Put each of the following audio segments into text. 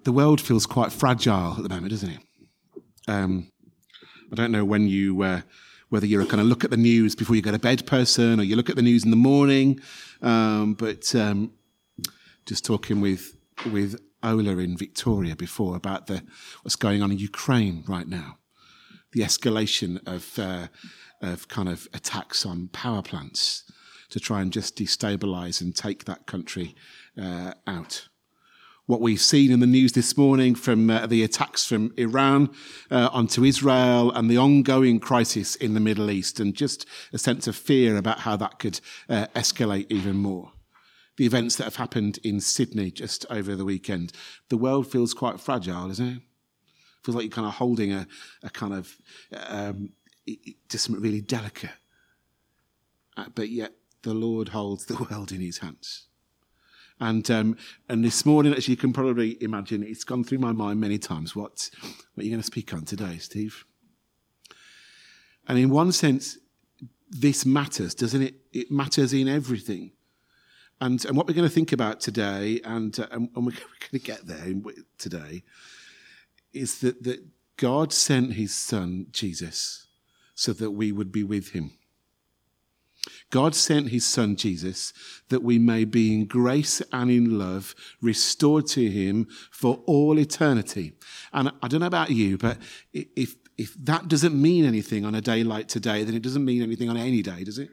The world feels quite fragile at the moment, doesn't it? I don't know when whether you're a kind of look at the news before you go to bed person or you look at the news in the morning. But just talking with Ola in Victoria before about what's going on in Ukraine right now, the escalation of kind of attacks on power plants to try and just destabilise and take that country out. What we've seen in the news this morning from the attacks from Iran onto Israel and the ongoing crisis in the Middle East, and just a sense of fear about how that could escalate even more. The events that have happened in Sydney just over the weekend. The world feels quite fragile, doesn't it? Feels like you're kind of holding a kind of just something really delicate. But yet the Lord holds the world in his hands. And this morning, as you can probably imagine, it's gone through my mind many times. What are you going to speak on today, Steve? And in one sense, this matters, doesn't it? It matters in everything. And what we're going to think about today, and we're going to get there today, is that God sent his son, Jesus, so that we would be with him. God sent his son, Jesus, that we may be in grace and in love, restored to him for all eternity. And I don't know about you, but if that doesn't mean anything on a day like today, then it doesn't mean anything on any day, does it?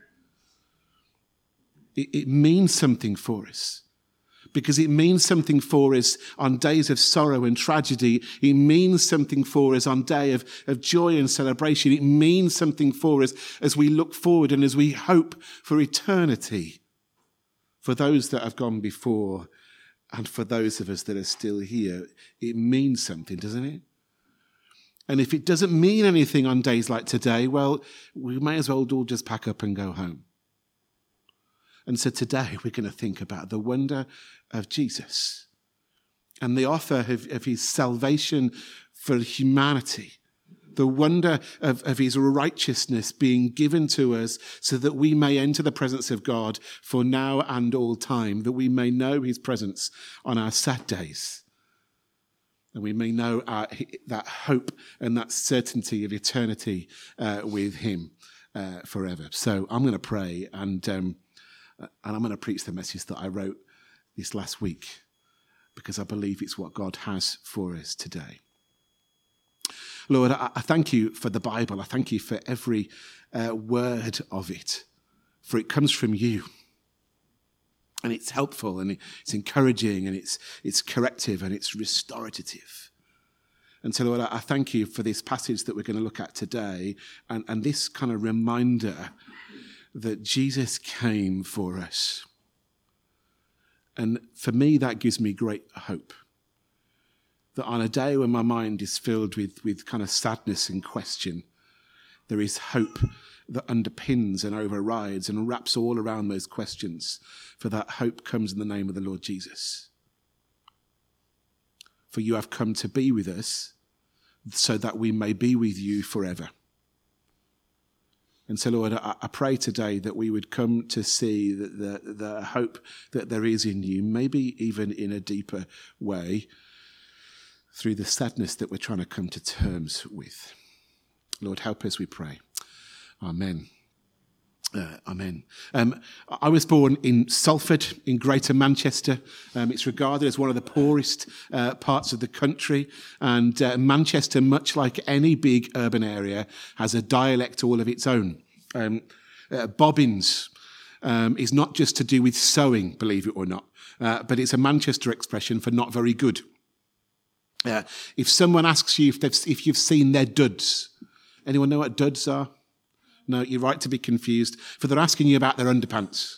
It means something for us. Because it means something for us on days of sorrow and tragedy. It means something for us on day of joy and celebration. It means something for us as we look forward and as we hope for eternity. For those that have gone before and for those of us that are still here, it means something, doesn't it? And if it doesn't mean anything on days like today, well, we may as well all just pack up and go home. And so today we're going to think about the wonder of Jesus and the offer of his salvation for humanity, the wonder of his righteousness being given to us so that we may enter the presence of God for now and all time, that we may know his presence on our sad days, and we may know that hope and that certainty of eternity with him forever. So I'm going to pray and I'm going to preach the message that I wrote this last week because I believe it's what God has for us today. Lord, I thank you for the Bible. I thank you for every word of it, for it comes from you. And it's helpful and it's encouraging and it's corrective and it's restorative. And so, Lord, I thank you for this passage that we're going to look at today and this kind of reminder that Jesus came for us. And for me, that gives me great hope. That on a day when my mind is filled with kind of sadness and question, there is hope that underpins and overrides and wraps all around those questions. For that hope comes in the name of the Lord Jesus. For you have come to be with us so that we may be with you forever. And so, Lord, I pray today that we would come to see that the hope that there is in you, maybe even in a deeper way, through the sadness that we're trying to come to terms with. Lord, help us, we pray. Amen. Amen. I was born in Salford in Greater Manchester. It's regarded as one of the poorest parts of the country. And Manchester, much like any big urban area, has a dialect all of its own. Bobbins is not just to do with sewing, believe it or not, but it's a Manchester expression for not very good. If someone asks you if you've seen their duds, anyone know what duds are? No, you're right to be confused, for they're asking you about their underpants.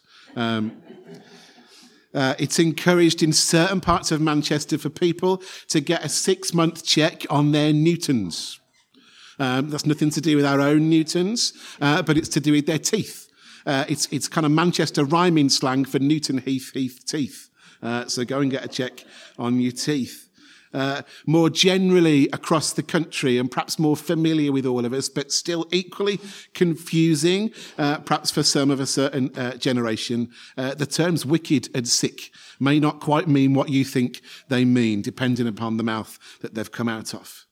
It's encouraged in certain parts of Manchester for people to get a 6-month check on their Newtons. That's nothing to do with our own Newtons, but it's to do with their teeth. It's kind of Manchester rhyming slang for Newton Heath teeth. So go and get a check on your teeth. more generally across the country and perhaps more familiar with all of us, but still equally confusing, perhaps for some of a certain generation. The terms wicked and sick may not quite mean what you think they mean, depending upon the mouth that they've come out of.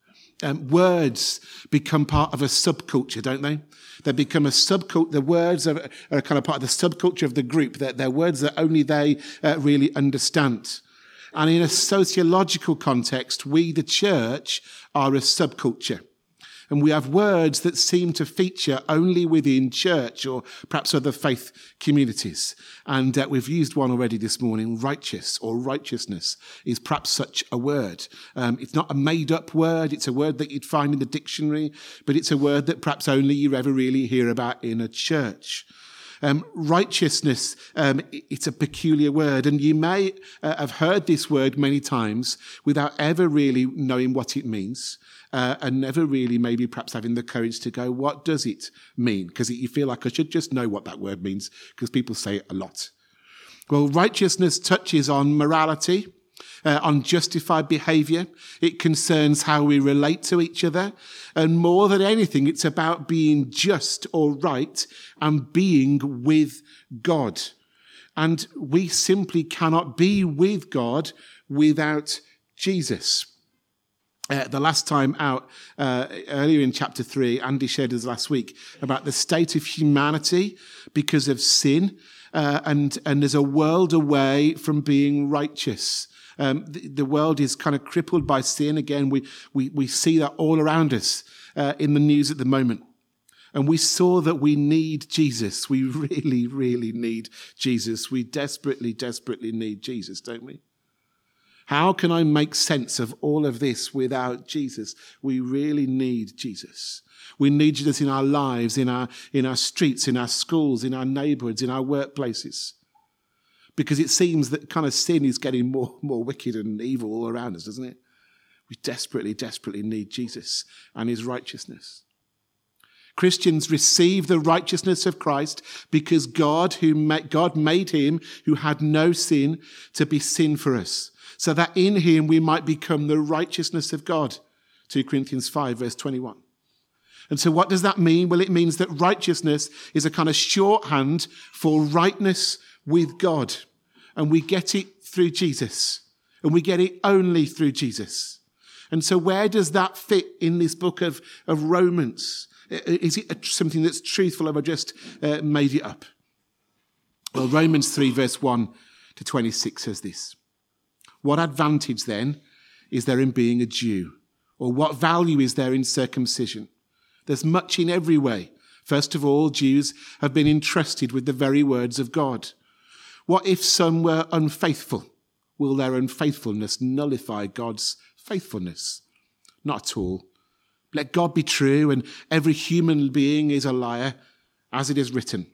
Words become part of a subculture, don't they? They become a subculture. The words are kind of part of the subculture of the group. They're words that only they really understand. And in a sociological context, we, the church, are a subculture. And we have words that seem to feature only within church or perhaps other faith communities. And we've used one already this morning, righteous or righteousness is perhaps such a word. It's not a made-up word. It's a word that you'd find in the dictionary, but it's a word that perhaps only you ever really hear about in a church. Righteousness, it's a peculiar word, and you may have heard this word many times without ever really knowing what it means, and never really maybe perhaps having the courage to go, what does it mean? Because you feel like I should just know what that word means, because people say it a lot. Well, righteousness touches on morality, on justified behaviour. It concerns how we relate to each other. And more than anything, it's about being just or right and being with God. And we simply cannot be with God without Jesus. The last time out, earlier in chapter 3, Andy shared us last week about the state of humanity because of sin. And there's a world away from being righteous. The world is kind of crippled by sin. Again, we see that all around us in the news at the moment. And we saw that we need Jesus. We really, really need Jesus. We desperately, desperately need Jesus, don't we? How can I make sense of all of this without Jesus? We really need Jesus. We need Jesus in our lives, in our streets, in our schools, in our neighborhoods, in our workplaces. Because it seems that kind of sin is getting more wicked and evil all around us, doesn't it? We desperately, desperately need Jesus and his righteousness. Christians receive the righteousness of Christ because God made him who had no sin to be sin for us, so that in him we might become the righteousness of God. 2 Corinthians 5, verse 21. And so what does that mean? Well, it means that righteousness is a kind of shorthand for rightness with God. And we get it through Jesus. And we get it only through Jesus. And so where does that fit in this book of Romans? Is it something that's truthful, or have I just made it up? Well, Romans 3, verse 1 to 26 says this. What advantage then is there in being a Jew? Or what value is there in circumcision? There's much in every way. First of all, Jews have been entrusted with the very words of God. What if some were unfaithful? Will their unfaithfulness nullify God's faithfulness? Not at all. Let God be true and every human being is a liar, as it is written,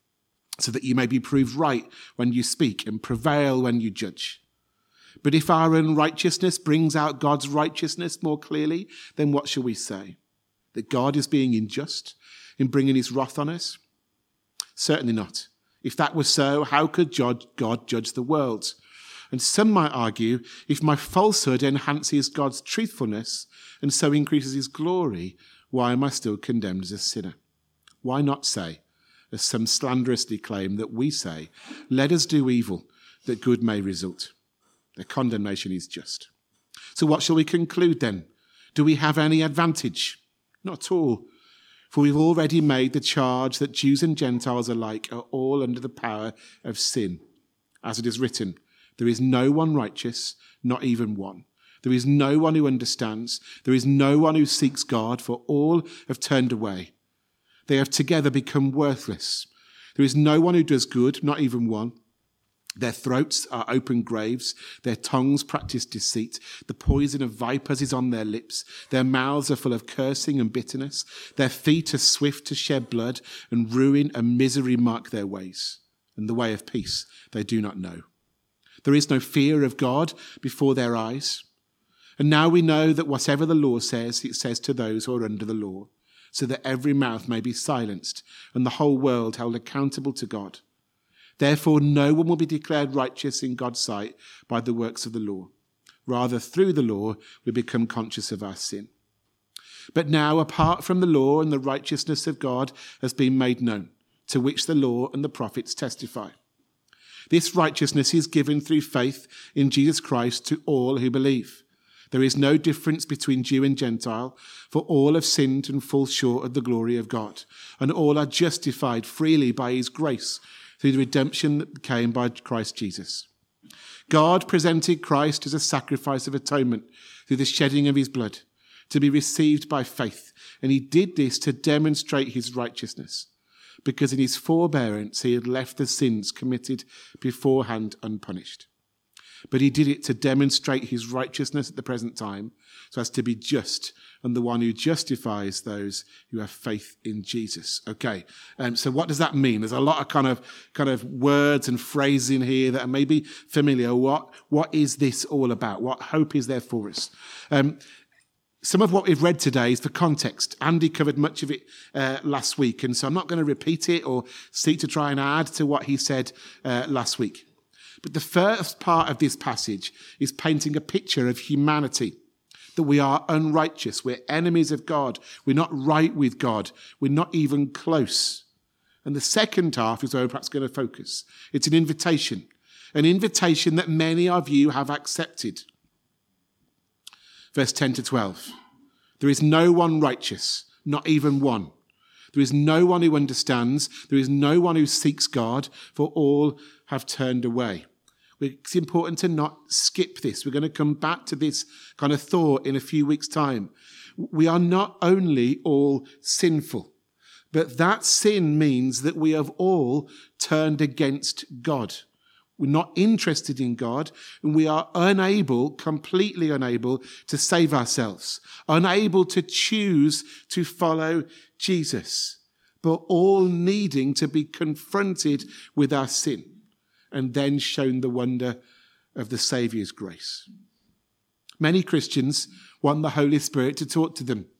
so that you may be proved right when you speak and prevail when you judge. But if our unrighteousness brings out God's righteousness more clearly, then what shall we say? That God is being unjust in bringing his wrath on us? Certainly not. If that were so, how could God judge the world? And some might argue, if my falsehood enhances God's truthfulness and so increases his glory, why am I still condemned as a sinner? Why not say, as some slanderously claim that we say, let us do evil, that good may result? Their condemnation is just. So what shall we conclude then? Do we have any advantage? Not at all. For we've already made the charge that Jews and Gentiles alike are all under the power of sin. As it is written, there is no one righteous, not even one. There is no one who understands. There is no one who seeks God, for all have turned away. They have together become worthless. There is no one who does good, not even one. Their throats are open graves. Their tongues practice deceit. The poison of vipers is on their lips. Their mouths are full of cursing and bitterness. Their feet are swift to shed blood, and ruin and misery mark their ways. And the way of peace they do not know. There is no fear of God before their eyes. And now we know that whatever the law says, it says to those who are under the law, so that every mouth may be silenced and the whole world held accountable to God. Therefore, no one will be declared righteous in God's sight by the works of the law, Rather, through the law, we become conscious of our sin. But now, apart from the law, and the righteousness of God has been made known, to which the law and the prophets testify. This righteousness is given through faith in Jesus Christ to all who believe. There is no difference between Jew and Gentile, for all have sinned and fall short of the glory of God, and all are justified freely by his grace through the redemption that came by Christ Jesus. God presented Christ as a sacrifice of atonement through the shedding of his blood, to be received by faith, and he did this to demonstrate his righteousness, because in his forbearance he had left the sins committed beforehand unpunished. But he did it to demonstrate his righteousness at the present time, so as to be just and the one who justifies those who have faith in Jesus. Okay, so what does that mean? There's a lot of kind of words and phrases in here that are maybe familiar. What is this all about? What hope is there for us? Some of what we've read today is the context. Andy covered much of it last week, and so I'm not going to repeat it or seek to try and add to what he said last week. But the first part of this passage is painting a picture of humanity, that we are unrighteous, we're enemies of God, we're not right with God, we're not even close. And the second half is where we're perhaps going to focus. It's an invitation that many of you have accepted. Verse 10 to 12. There is no one righteous, not even one. There is no one who understands. There is no one who seeks God, for all have turned away. It's important to not skip this. We're going to come back to this kind of thought in a few weeks' time. We are not only all sinful, but that sin means that we have all turned against God. We're not interested in God, and we are completely unable to save ourselves, unable to choose to follow Jesus, but all needing to be confronted with our sin and then shown the wonder of the Saviour's grace. Many Christians want the Holy Spirit to talk to them.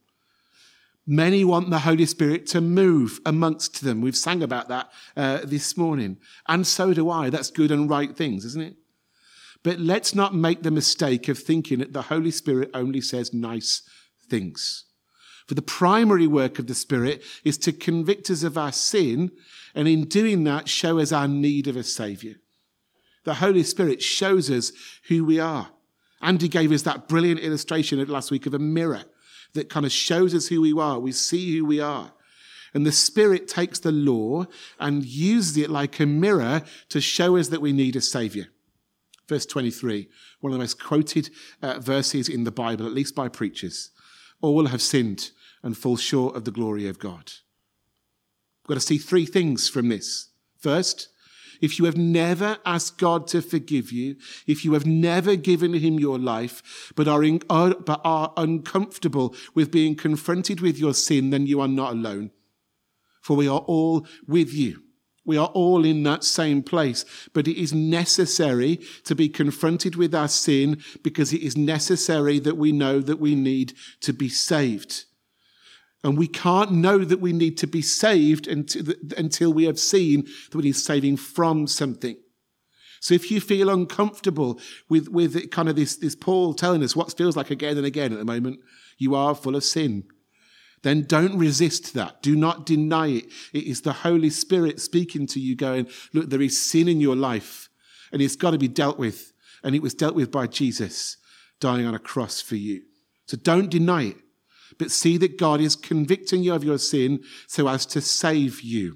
Many want the Holy Spirit to move amongst them. We've sang about that this morning. And so do I. That's good and right things, isn't it? But let's not make the mistake of thinking that the Holy Spirit only says nice things. For the primary work of the Spirit is to convict us of our sin, and in doing that, show us our need of a Saviour. The Holy Spirit shows us who we are. Andy gave us that brilliant illustration last week of a mirror that kind of shows us who we are. We see who we are. And the Spirit takes the law and uses it like a mirror to show us that we need a Saviour. Verse 23, one of the most quoted verses in the Bible, at least by preachers. All have sinned and fall short of the glory of God. We've got to see three things from this. First, if you have never asked God to forgive you, if you have never given him your life, but are uncomfortable with being confronted with your sin, then you are not alone. For we are all with you. We are all in that same place. But it is necessary to be confronted with our sin, because it is necessary that we know that we need to be saved. And we can't know that we need to be saved until we have seen that we need saving from something. So if you feel uncomfortable with kind of this Paul telling us what feels like again and again at the moment, you are full of sin, then don't resist that. Do not deny it. It is the Holy Spirit speaking to you going, look, there is sin in your life and it's got to be dealt with. And it was dealt with by Jesus dying on a cross for you. So don't deny it. But see that God is convicting you of your sin so as to save you.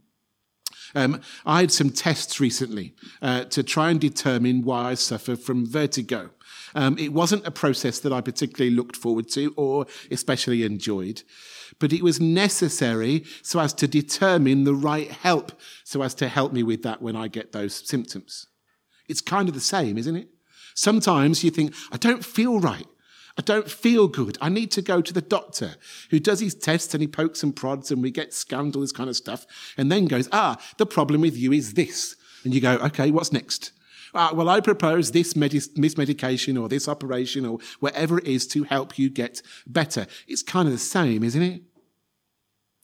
I had some tests recently to try and determine why I suffer from vertigo. It wasn't a process that I particularly looked forward to or especially enjoyed, but it was necessary so as to determine the right help, so as to help me with that when I get those symptoms. It's kind of the same, isn't it? Sometimes you think, I don't feel right. I don't feel good. I need to go to the doctor who does his tests and he pokes and prods and we get scanned, all this kind of stuff, and then goes, the problem with you is this. And you go, okay, what's next? Well, I propose this medication or this operation or whatever it is to help you get better. It's kind of the same, isn't it?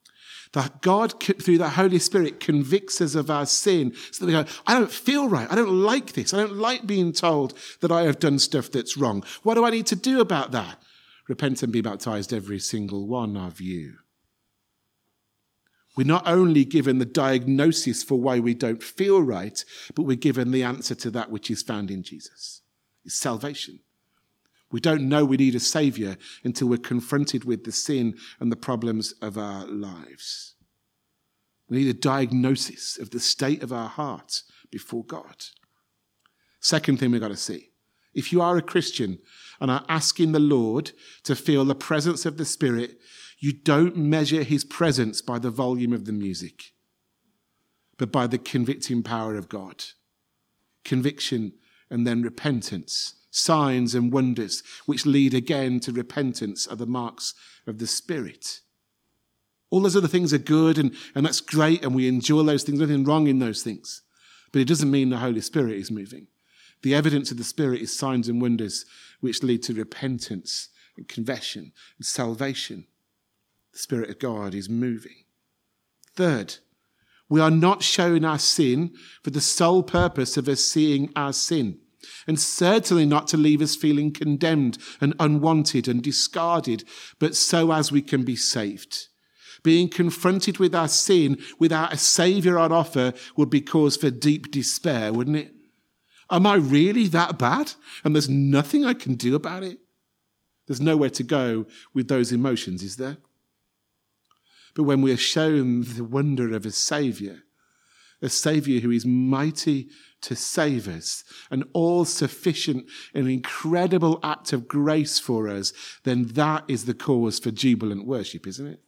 That God, through the Holy Spirit, convicts us of our sin so that we go, I don't feel right. I don't like this. I don't like being told that I have done stuff that's wrong. What do I need to do about that? Repent and be baptized, every single one of you. We're not only given the diagnosis for why we don't feel right, but we're given the answer to that which is found in Jesus. It's salvation. We don't know we need a saviour until we're confronted with the sin and the problems of our lives. We need a diagnosis of the state of our heart before God. Second thing we've got to see. If you are a Christian and are asking the Lord to feel the presence of the Spirit, you don't measure his presence by the volume of the music, but by the convicting power of God. Conviction and then repentance. Signs and wonders which lead again to repentance are the marks of the Spirit. All those other things are good and that's great and we enjoy those things. Nothing wrong in those things. But it doesn't mean the Holy Spirit is moving. The evidence of the Spirit is signs and wonders which lead to repentance and confession and salvation. The Spirit of God is moving. Third, we are not showing our sin for the sole purpose of us seeing our sin. And certainly not to leave us feeling condemned and unwanted and discarded, but so as we can be saved. Being confronted with our sin without a saviour on offer would be cause for deep despair, wouldn't it? Am I really that bad? And there's nothing I can do about it? There's nowhere to go with those emotions, is there? But when we are shown the wonder of a saviour who is mighty to save us, an all-sufficient and incredible act of grace for us, then that is the cause for jubilant worship, isn't it?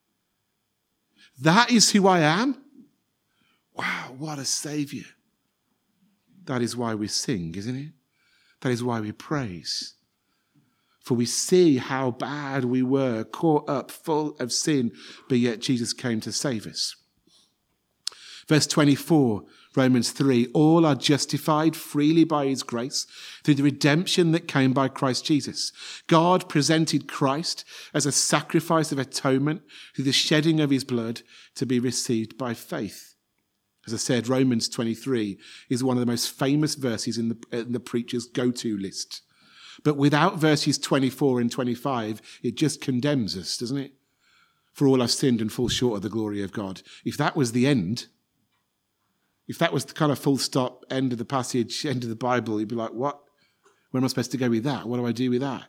That is who I am? Wow, what a saviour. That is why we sing, isn't it? That is why we praise. For we see how bad we were, caught up, full of sin, but yet Jesus came to save us. Verse 24, Romans 3, all are justified freely by his grace through the redemption that came by Christ Jesus. God presented Christ as a sacrifice of atonement through the shedding of his blood to be received by faith. As I said, Romans 23 is one of the most famous verses in the preacher's go-to list. But without verses 24 and 25, it just condemns us, doesn't it? For all have sinned and fall short of the glory of God. If that was the end, if that was the kind of full stop, end of the passage, end of the Bible, you'd be like, what? Where am I supposed to go with that? What do I do with that?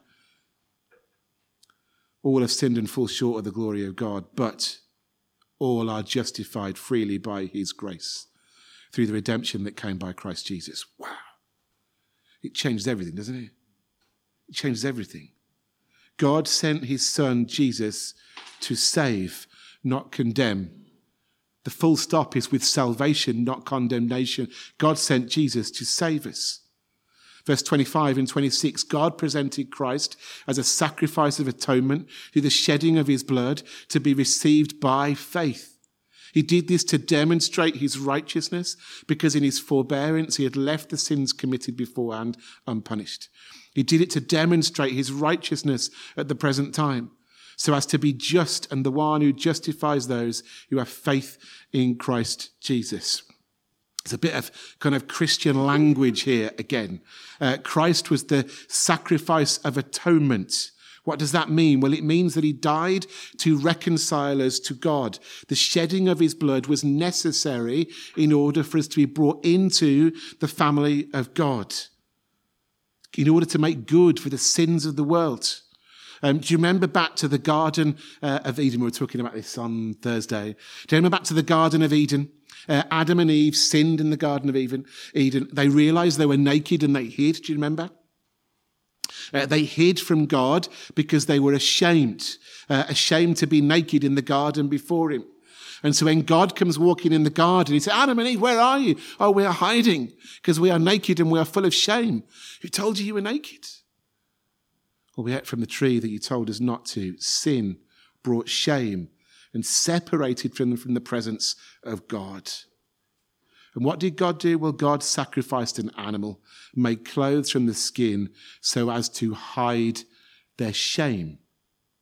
All have sinned and fall short of the glory of God, but all are justified freely by his grace through the redemption that came by Christ Jesus. Wow. It changes everything, doesn't it? It changes everything. God sent his son, Jesus, to save, not condemn. The full stop is with salvation, not condemnation. God sent Jesus to save us. Verse 25 and 26, God presented Christ as a sacrifice of atonement through the shedding of his blood to be received by faith. He did this to demonstrate his righteousness because in his forbearance he had left the sins committed beforehand unpunished. He did it to demonstrate his righteousness at the present time, so as to be just and the one who justifies those who have faith in Christ Jesus. It's a bit of kind of Christian language here again. Christ was the sacrifice of atonement. What does that mean? Well, it means that he died to reconcile us to God. The shedding of his blood was necessary in order for us to be brought into the family of God, in order to make good for the sins of the world. Do you remember back to the Garden of Eden? We were talking about this on Thursday. Do you remember back to the Garden of Eden? Adam and Eve sinned in the Garden of Eden. They realized they were naked and they hid. Do you remember? They hid from God because they were ashamed to be naked in the garden before him. And so when God comes walking in the garden, he said, Adam and Eve, where are you? Oh, we are hiding because we are naked and we are full of shame. Who told you were naked? Well, we ate from the tree that you told us not to. Sin brought shame and separated from them from the presence of God. And what did God do? Well, God sacrificed an animal, made clothes from the skin so as to hide their shame.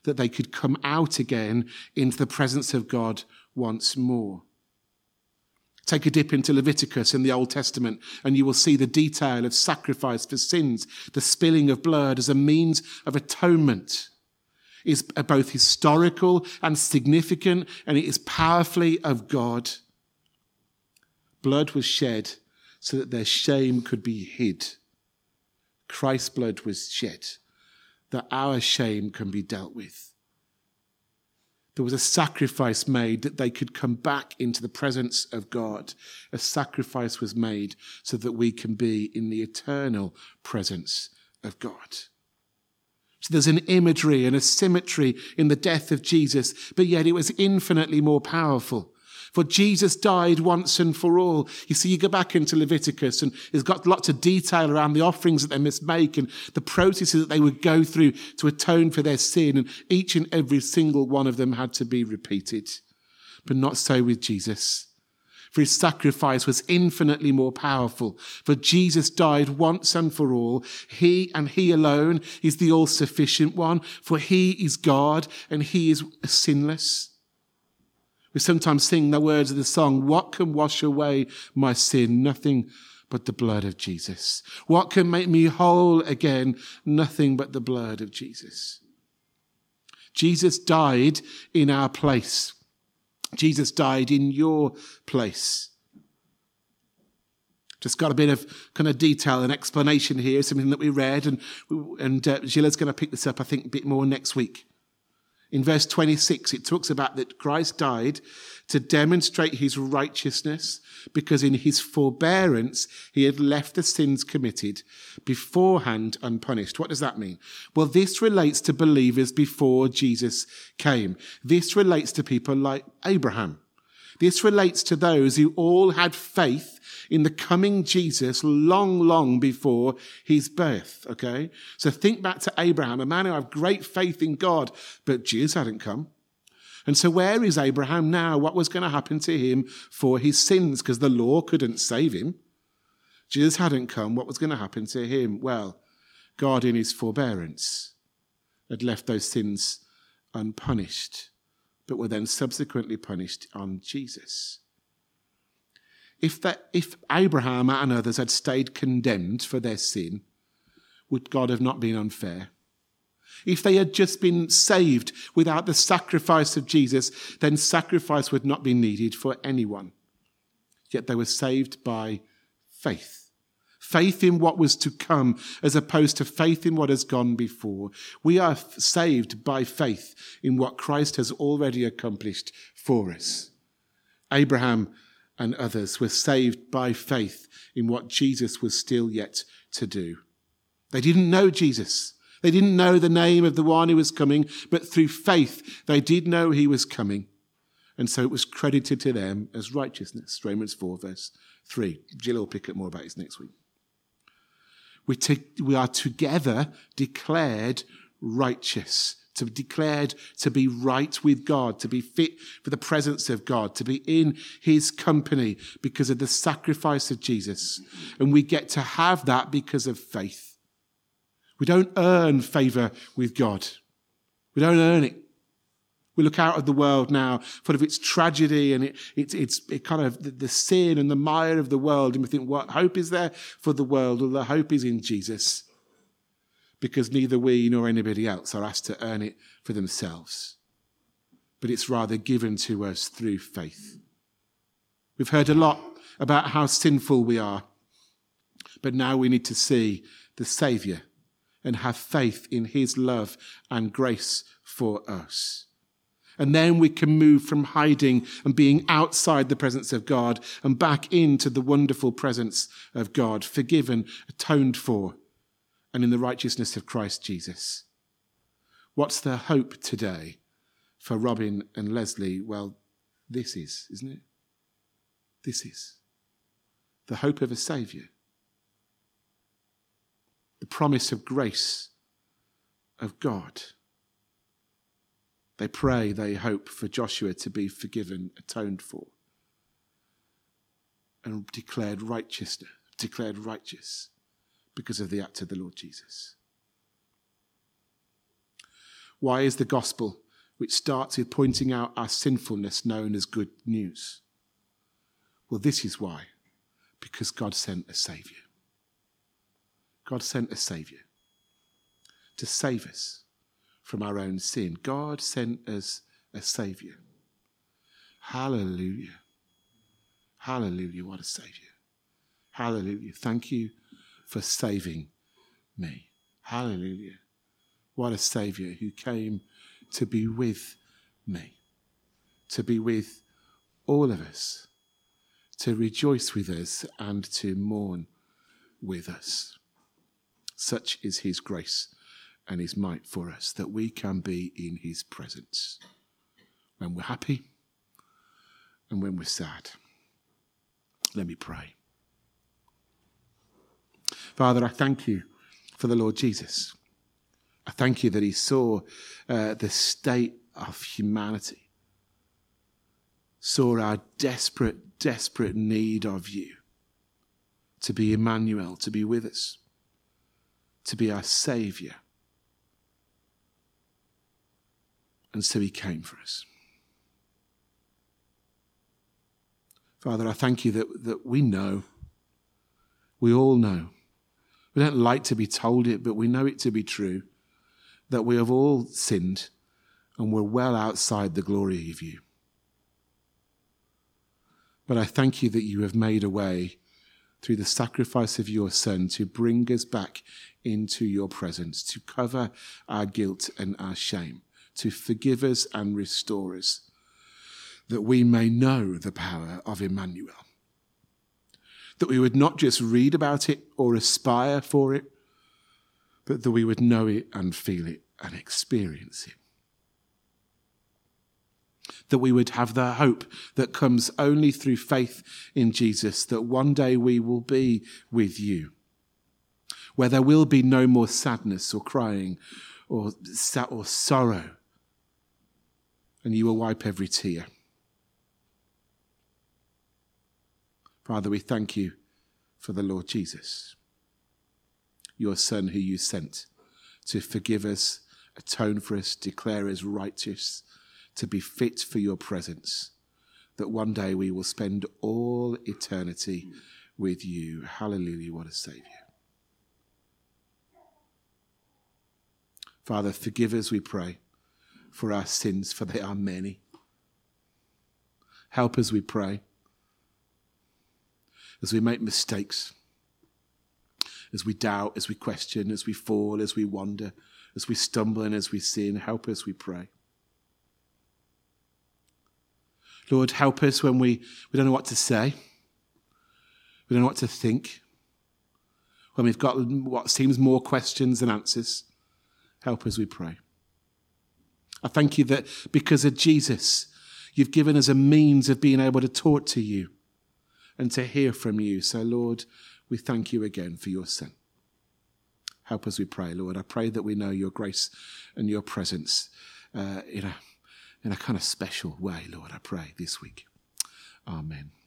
that they could come out again into the presence of God once more. Take a dip into Leviticus in the Old Testament and you will see the detail of sacrifice for sins. The spilling of blood as a means of atonement is both historical and significant, and it is powerfully of God. Blood was shed so that their shame could be hid. Christ's blood was shed that our shame can be dealt with. There was a sacrifice made that they could come back into the presence of God. A sacrifice was made so that we can be in the eternal presence of God. So there's an imagery and a symmetry in the death of Jesus, but yet it was infinitely more powerful. For Jesus died once and for all. You see, you go back into Leviticus and it's got lots of detail around the offerings that they must make and the processes that they would go through to atone for their sin. And each and every single one of them had to be repeated. But not so with Jesus. For his sacrifice was infinitely more powerful. For Jesus died once and for all. He and he alone is the all-sufficient one. For he is God and he is sinless. We sometimes sing the words of the song, what can wash away my sin? Nothing but the blood of Jesus. What can make me whole again? Nothing but the blood of Jesus. Jesus died in our place. Jesus died in your place. Just got a bit of kind of detail and explanation here, something that we read, and Gilles going to pick this up, I think, a bit more next week. In verse 26, it talks about that Christ died to demonstrate his righteousness because in his forbearance he had left the sins committed beforehand unpunished. What does that mean? Well, this relates to believers before Jesus came. This relates to people like Abraham. This relates to those who all had faith in the coming Jesus long, long before his birth, okay? So think back to Abraham, a man who had great faith in God, but Jesus hadn't come. And so where is Abraham now? What was going to happen to him for his sins? Because the law couldn't save him. Jesus hadn't come. What was going to happen to him? Well, God in his forbearance had left those sins unpunished, but were then subsequently punished on Jesus. If Abraham and others had stayed condemned for their sin, would God have not been unfair? If they had just been saved without the sacrifice of Jesus, then sacrifice would not be needed for anyone. Yet they were saved by faith. Faith in what was to come as opposed to faith in what has gone before. We are saved by faith in what Christ has already accomplished for us. Abraham and others were saved by faith in what Jesus was still yet to do. They didn't know Jesus. They didn't know the name of the one who was coming, but through faith they did know he was coming. And so it was credited to them as righteousness. Romans 4 verse 3. Jill will pick up more about this next week. We are together declared righteous, to be declared to be right with God, to be fit for the presence of God, to be in his company because of the sacrifice of Jesus. And we get to have that because of faith. We don't earn favor with God. We don't earn it. We look out at the world now, full of its tragedy and it's kind of the sin and the mire of the world, and we think, what hope is there for the world? Well, the hope is in Jesus, because neither we nor anybody else are asked to earn it for themselves, but it's rather given to us through faith. We've heard a lot about how sinful we are, but now we need to see the Saviour and have faith in his love and grace for us. And then we can move from hiding and being outside the presence of God and back into the wonderful presence of God, forgiven, atoned for, and in the righteousness of Christ Jesus. What's the hope today for Robin and Leslie? Well, this is, isn't it? This is the hope of a Saviour. The promise of grace of God. They pray, they hope for Joshua to be forgiven, atoned for, and declared righteous because of the act of the Lord Jesus. Why is the gospel, which starts with pointing out our sinfulness, known as good news? Well, this is why. Because God sent a saviour. God sent a saviour to save us from our own sin. God sent us a saviour. Hallelujah. Hallelujah. What a saviour. Hallelujah. Thank you for saving me. Hallelujah. What a saviour who came to be with me, to be with all of us, to rejoice with us and to mourn with us. Such is his grace and his might for us, that we can be in his presence when we're happy and when we're sad. Let me pray. Father, I thank you for the Lord Jesus. I thank you that he saw the state of humanity, saw our desperate, desperate need of you to be Emmanuel, to be with us, to be our saviour. And so he came for us. Father, I thank you that we know, we all know. We don't like to be told it, but we know it to be true, that we have all sinned and we're well outside the glory of you. But I thank you that you have made a way through the sacrifice of your Son to bring us back into your presence, to cover our guilt and our shame, to forgive us and restore us, that we may know the power of Emmanuel. That we would not just read about it or aspire for it, but that we would know it and feel it and experience it. That we would have the hope that comes only through faith in Jesus, that one day we will be with you, where there will be no more sadness or crying or sorrow, and you will wipe every tear. Father, we thank you for the Lord Jesus, your Son who you sent to forgive us, atone for us, declare us righteous, to be fit for your presence, that one day we will spend all eternity with you. Hallelujah, what a Saviour. Father, forgive us, we pray, for our sins, for they are many. Help us, we pray, as we make mistakes, as we doubt, as we question, as we fall, as we wander, as we stumble and as we sin. Help us, we pray. Lord, help us when we don't know what to say, we don't know what to think, when we've got what seems more questions than answers. Help us, we pray. I thank you that because of Jesus, you've given us a means of being able to talk to you and to hear from you. So, Lord, we thank you again for your Son. Help us, we pray, Lord. I pray that we know your grace and your presence in a kind of special way, Lord, I pray this week. Amen.